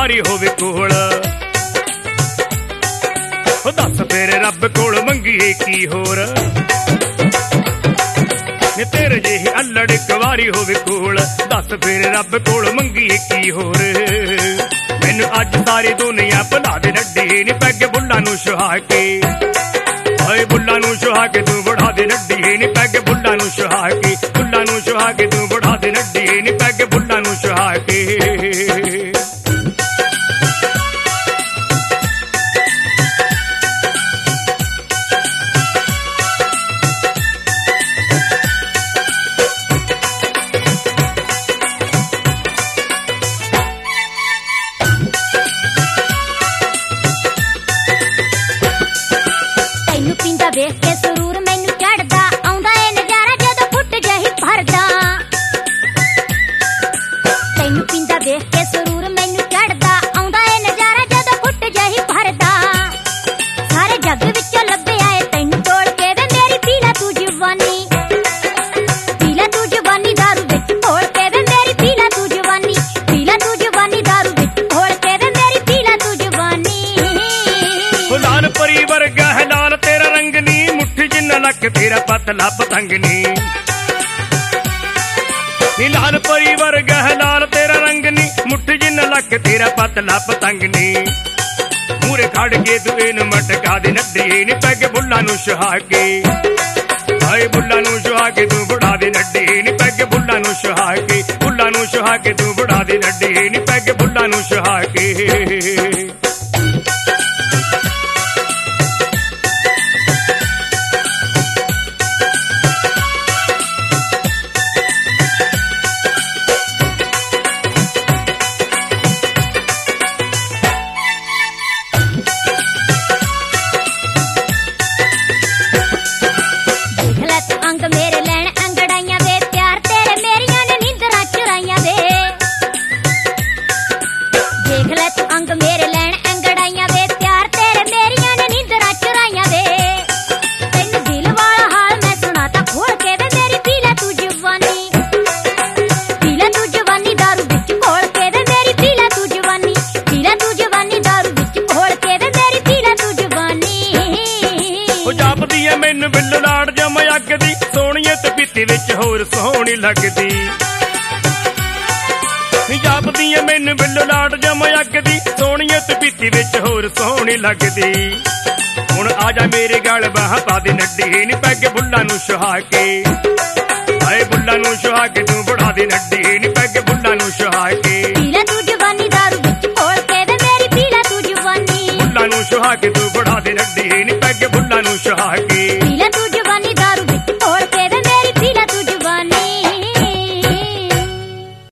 वारी होवे कोल। दस फिर रब कोल मंगीए की होर, तेरे जेही अल्लड़ एक वारी होवे कोल। दस फिर रब कोल मंगीए की होर। मैनू अज सारी दुनिया भुला दे नड्डी नी पैग बुल्ला नू सुहा के। हाय बुल्ला नू सुहा के तू बढ़ा दे नड्डी नी पैग बुल्ला नू सुहा के। बुल्ला नू सुहा के तू बढ़ा दे नड्डी नी पैग बुल्ला नू सुहा के। वेख के सुरूर मैनू चढ़दा आउंदा ए नजारा जदों फुट जही भरदा। तैनू पींदा वेख के सुरूर मैनू चढ़दा आउंदा ए नजारा जदों फुट जही भरदा। सारे जग विचों लभे आए तैनू तोड़ के वे मेरी पीला तू जवानी। पीला तू जवानी दारू विच घोल के वे मेरी पीला तू जवानी। पीला तू जवानी दारू विच घोल के वे मेरी पीला तू जवानी। लाल परी वर्गा है लाल तेरा रंग नी, मुट्ठी जिन्ना लक तेरा पतला पतंग नी। लाल परी वर्गा है लाल तेरा रंग नी, मुट्ठी जिन्ना लक तेरा पतला पतंग नी। मूरे खड़ के तू इन मटका दे नड्डी नी पैग बुल्ला नू सुहा के। हाय बुल्ला नू सुहा के तू बढ़ा दे नड्डी नी पैग बुल्ला नू सुहा के। बुल्ला नू सुहा के तू बढ़ा दे नड्डी नी पैग बुल्ला नू सुहा के। मैनू बिल्लो लाड़ जम अगदी, सोहणिए ते पीती विच होर सोहणी लगदी। जापदी है मैनू बिल्लो लाड़ जम अगदी, सोहणिए ते पीती विच होर सोहणी लगदी। हुण आजा मेरे गल बाह पा दे नड्डी नी पैग बुल्ला नू सुहा के। हाय बुल्ला नू सुहा के तू बढ़ा दे नड्डी नी पैग बुल्ला नू सुहा के। पीला तू जवानी दारू विच घोल के वे मेरी पीला तू जवानी। बुल्ला नू सुहा के तू बढ़ा दे नड्डी नी पैग बुल्ला नू सुहा के।